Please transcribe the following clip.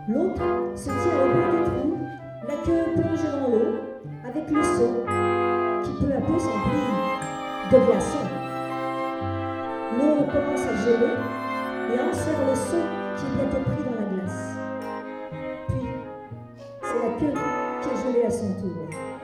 L'autre se tient au bord du trou, la queue plongée dans l'eau, avec le seau qui peu à peu s'emplit de boisson. L'eau commence à geler et enserre le seau qui est bientôt pris dans la glace. Puis, c'est la queue qui est gelée à son tour.